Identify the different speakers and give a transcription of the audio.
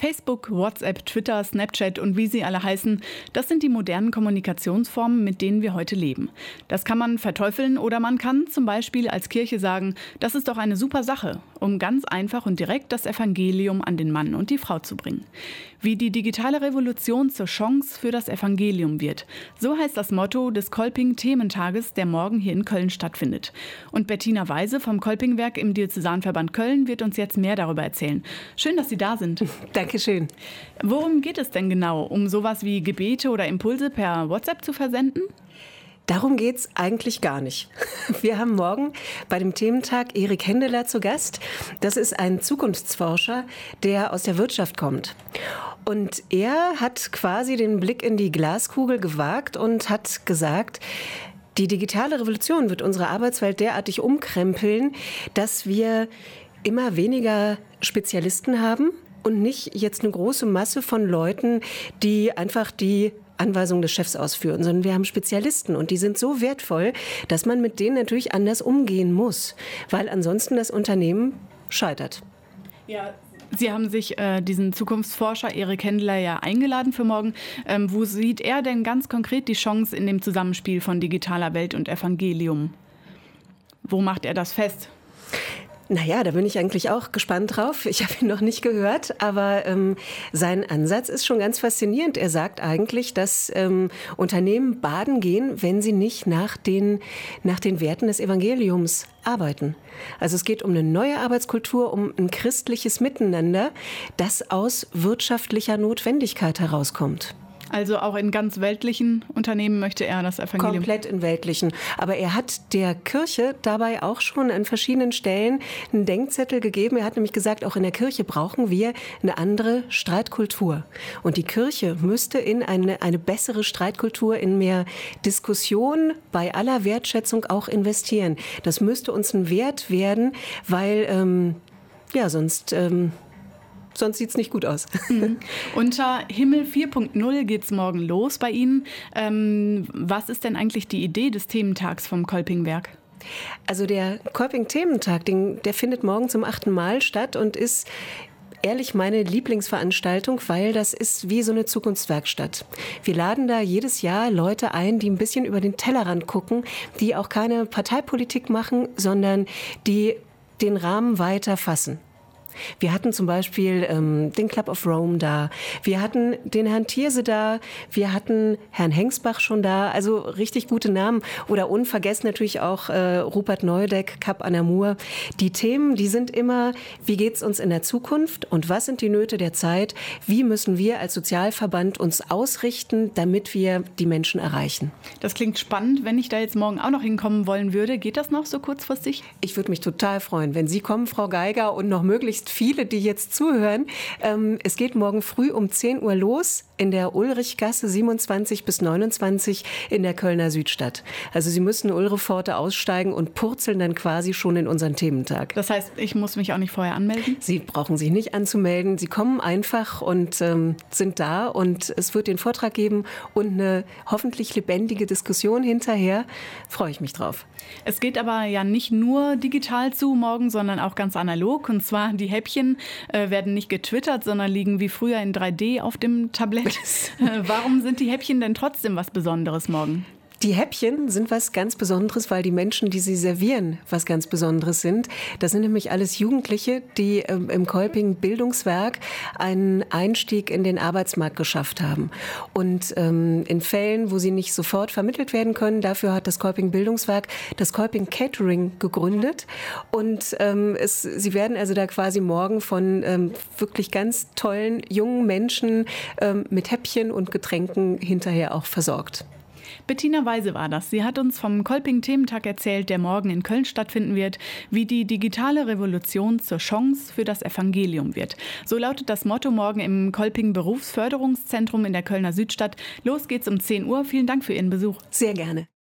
Speaker 1: Facebook, WhatsApp, Twitter, Snapchat und wie sie alle heißen, das sind die modernen Kommunikationsformen, mit denen wir heute leben. Das kann man verteufeln oder man kann zum Beispiel als Kirche sagen, das ist doch eine super Sache, um ganz einfach und direkt das Evangelium an den Mann und die Frau zu bringen. Wie die digitale Revolution zur Chance für das Evangelium wird. So heißt das Motto des Kolping-Thementages, der morgen hier in Köln stattfindet. Und Bettina Weise vom Kolpingwerk im Diözesanverband Köln wird uns jetzt mehr darüber erzählen. Schön, dass Sie da sind.
Speaker 2: Dankeschön.
Speaker 1: Worum geht es denn genau? Um sowas wie Gebete oder Impulse per WhatsApp zu versenden?
Speaker 2: Darum geht's eigentlich gar nicht. Wir haben morgen bei dem Thementag Erik Hendeler zu Gast. Das ist ein Zukunftsforscher, der aus der Wirtschaft kommt. Und er hat quasi den Blick in die Glaskugel gewagt und hat gesagt, die digitale Revolution wird unsere Arbeitswelt derartig umkrempeln, dass wir immer weniger Spezialisten haben und nicht jetzt eine große Masse von Leuten, die einfach die Anweisungen des Chefs ausführen, sondern wir haben Spezialisten und die sind so wertvoll, dass man mit denen natürlich anders umgehen muss, weil ansonsten das Unternehmen scheitert.
Speaker 1: Ja. Sie haben sich diesen Zukunftsforscher Erik Hendeler ja eingeladen für morgen. Wo sieht er denn ganz konkret die Chance in dem Zusammenspiel von digitaler Welt und Evangelium? Wo macht er das fest?
Speaker 2: Naja, da bin ich eigentlich auch gespannt drauf. Ich habe ihn noch nicht gehört, aber sein Ansatz ist schon ganz faszinierend. Er sagt eigentlich, dass Unternehmen baden gehen, wenn sie nicht nach den Werten des Evangeliums arbeiten. Also es geht um eine neue Arbeitskultur, um ein christliches Miteinander, das aus wirtschaftlicher Notwendigkeit herauskommt.
Speaker 1: Also auch in ganz weltlichen Unternehmen möchte er das Evangelium?
Speaker 2: Komplett in weltlichen. Aber er hat der Kirche dabei auch schon an verschiedenen Stellen einen Denkzettel gegeben. Er hat nämlich gesagt, auch in der Kirche brauchen wir eine andere Streitkultur. Und die Kirche müsste in eine bessere Streitkultur, in mehr Diskussion, bei aller Wertschätzung auch investieren. Das müsste uns ein Wert werden, weil sonst sieht es nicht gut aus.
Speaker 1: Unter Himmel 4.0 geht es morgen los bei Ihnen. Was ist denn eigentlich die Idee des Thementags vom Kolpingwerk?
Speaker 2: Also der Kolping-Thementag, der findet morgen zum 8. Mal statt und ist ehrlich meine Lieblingsveranstaltung, weil das ist wie so eine Zukunftswerkstatt. Wir laden da jedes Jahr Leute ein, die ein bisschen über den Tellerrand gucken, die auch keine Parteipolitik machen, sondern die den Rahmen weiter fassen. Wir hatten zum Beispiel den Club of Rome da, wir hatten den Herrn Thierse da, wir hatten Herrn Hengsbach schon da, also richtig gute Namen. Oder unvergessen natürlich auch Rupert Neudeck, Cap Anamur. Die Themen, die sind immer, wie geht's uns in der Zukunft und was sind die Nöte der Zeit? Wie müssen wir als Sozialverband uns ausrichten, damit wir die Menschen erreichen?
Speaker 1: Das klingt spannend. Wenn ich da jetzt morgen auch noch hinkommen wollen würde, geht das noch so kurzfristig?
Speaker 2: Ich würde mich total freuen, wenn Sie kommen, Frau Geiger, und noch möglichst viele, die jetzt zuhören. Es geht morgen früh um 10 Uhr los in der Ulrichgasse 27 bis 29 in der Kölner Südstadt. Also Sie müssen Ulrepforte aussteigen und purzeln dann quasi schon in unseren Thementag.
Speaker 1: Das heißt, ich muss mich auch nicht vorher anmelden?
Speaker 2: Sie brauchen sich nicht anzumelden. Sie kommen einfach und sind da und es wird den Vortrag geben und eine hoffentlich lebendige Diskussion hinterher. Freue ich mich drauf.
Speaker 1: Es geht aber ja nicht nur digital zu morgen, sondern auch ganz analog. Und zwar die Häppchen werden nicht getwittert, sondern liegen wie früher in 3D auf dem Tablett. Warum sind die Häppchen denn trotzdem was Besonderes morgen?
Speaker 2: Die Häppchen sind was ganz Besonderes, weil die Menschen, die sie servieren, was ganz Besonderes sind. Das sind nämlich alles Jugendliche, die im Kolping Bildungswerk einen Einstieg in den Arbeitsmarkt geschafft haben. Und in Fällen, wo sie nicht sofort vermittelt werden können, dafür hat das Kolping Bildungswerk das Kolping Catering gegründet. Und sie werden also da quasi morgen von wirklich ganz tollen jungen Menschen mit Häppchen und Getränken hinterher auch versorgt.
Speaker 1: Bettina Weise war das. Sie hat uns vom Kolping-Thementag erzählt, der morgen in Köln stattfinden wird, wie die digitale Revolution zur Chance für das Evangelium wird. So lautet das Motto morgen im Kolping Berufsförderungszentrum in der Kölner Südstadt. Los geht's um 10 Uhr. Vielen Dank für Ihren Besuch.
Speaker 2: Sehr gerne.